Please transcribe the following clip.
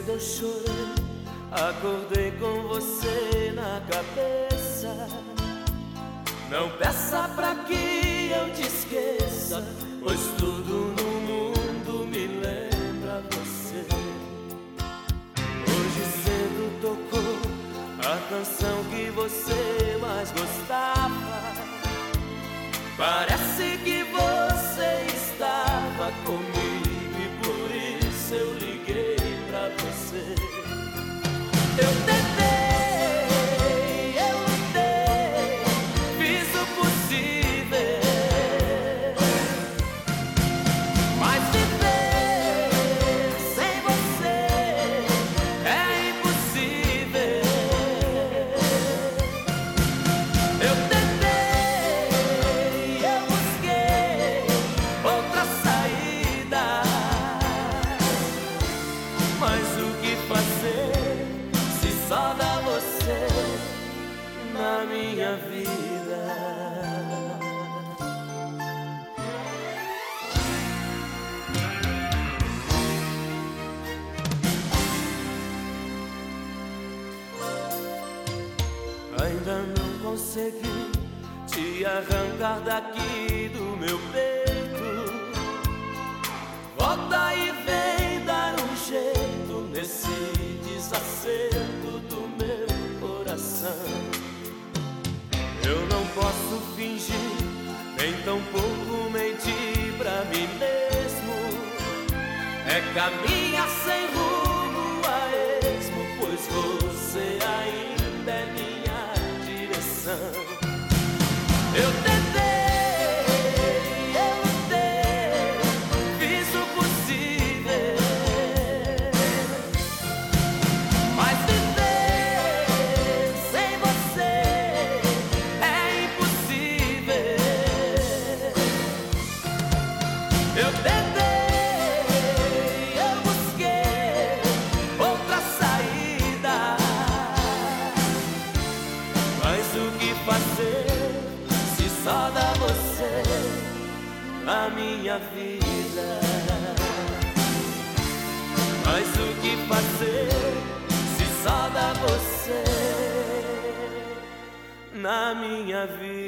cedo eu chorei, acordei com você na cabeça. Não peça pra que eu te esqueça, pois tudo no mundo me lembra você. Hoje cedo tocou a canção que você mais gostava. Parece que você estava comigo e por isso eu liguei pra você. Eu tentei, eu lutei, fiz o possível, mas viver sem você é impossível. Eu tentei, eu busquei outra saída, mas o que fazer? Só dá você na minha vida. Ainda não consegui te arrancar daqui do meu peito. Volta e vem dar um jeito nesse desacerto do meu coração. Eu não posso fingir, nem tampouco mentir pra mim mesmo. É caminhar sem rumo a esmo, pois você ainda é minha direção. Eu tentei, eu lutei, fiz o possível, mas viver sem você é impossível. Eu tentei, eu busquei outra saída, mas o que fazer se só dá você na minha vida? Mas o que fazer se só dá você na minha vida?